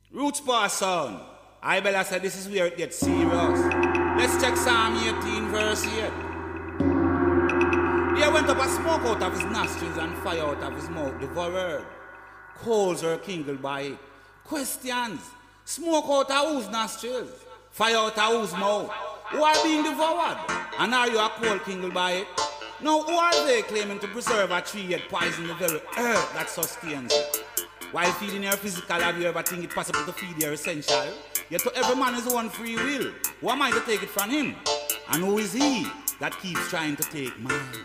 Roots Pass sound. I Bella said this is where it gets serious. Let's check Psalm 18 verse 8. There went up a smoke out of his nostrils and fire out of his mouth devoured. Coals were kindled by it. Questions. Smoke out of whose nostrils? Fire out of whose mouth? Who are being devoured? And are you a coal kindled by it? Now who are they claiming to preserve a tree yet poison the very earth that sustains it? While feeding your physical, have you ever think it possible to feed your essential? Yet to every man his own free will. Who am I to take it from him? And who is he that keeps trying to take mine?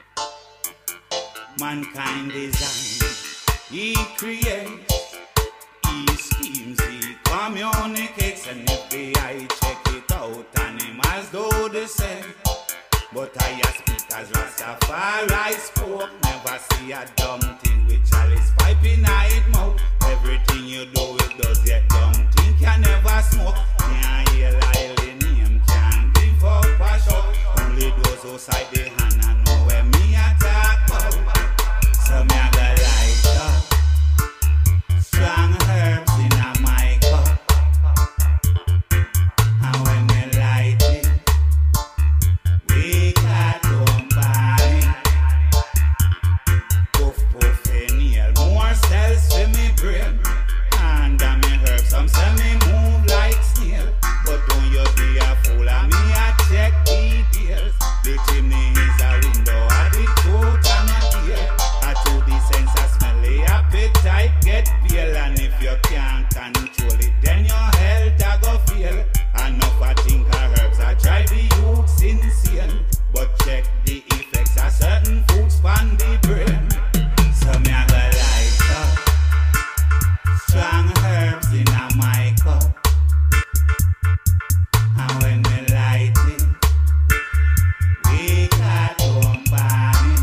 Mankind design, he creates, he schemes, he communicates, and if the eye check it out, animals do the same. But I speak as Rastafari spoke, never see a dumb thing with chalice pipe in it mouth. Everything you do it does, yet dumb thing can never smoke. Can't hear the name, can't give up a shot. Only those who side the hand and know where me attack about. So me a go light up strong herbs in a my cup, and when me light it, we got company. Puff puff inhale, more cells for me brain. And me herbs, some say me move like snail. But don't you be a fool, and me a check details. The chimney is a window, and the truth and a tail. To the sense of smelly appetite get pale, and if you can't control it, then your health a go fail. Enough I think of herbs I drive the youths insane, but check the effects of certain foods on the brain. So me a go light up strong herbs in a my cup, and when me light it, we got company.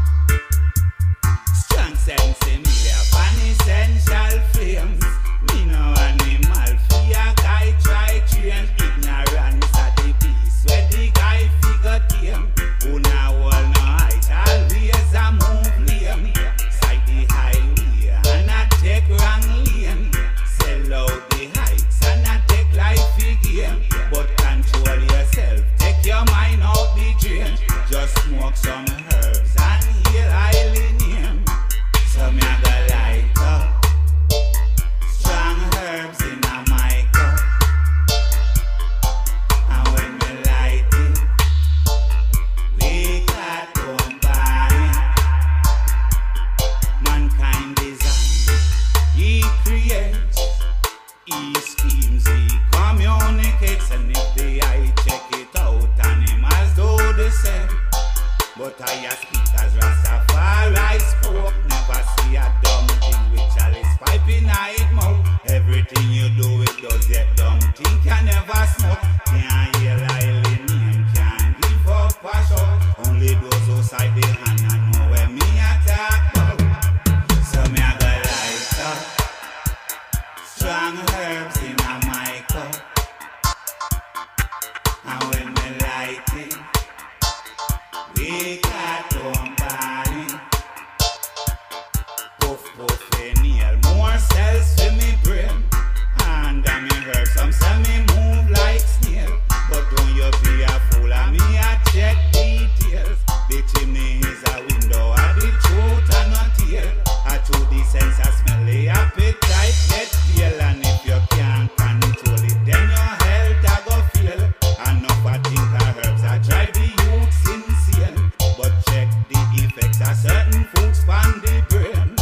Sense in me have an essential flames. Me no animal fear guy try train. Ignorance at the piece where the guy figure tame. Who now all no height always a move lame. Side the highway and a take wrong lane. Sell out the heights and a take life again. But control yourself, take your mind out the drain. Just smoke some herbs and heal highly name. So me a go light up strong herbs in a my cup, and when me light it, we got company. Mankind design, he creates, he schemes, he communicates, and if the eye check it out, animals do the same. But I speak as Rastafari spoke, never see a dumb thing with chalice pipe in it mouth. Everything you do it does, yet dumb thing can never smoke. Can't hear highly name, can't give up a shot. Only those who side the hand and know where me attack about. So me a go light up strong herbs in a my cup, and when me light it, we got company. Puff puff inhale, more cells for me brain. And me herbs, some say me move like snail. But don't you be a fool, and me a check details. The chimney is a window, and the truth and a tail. To the sense of smelly appetite get pale, and if you can't control it, then your health a go fail. Enough I think of herbs I drive the youths insane, but check the effects of certain foods on the brain.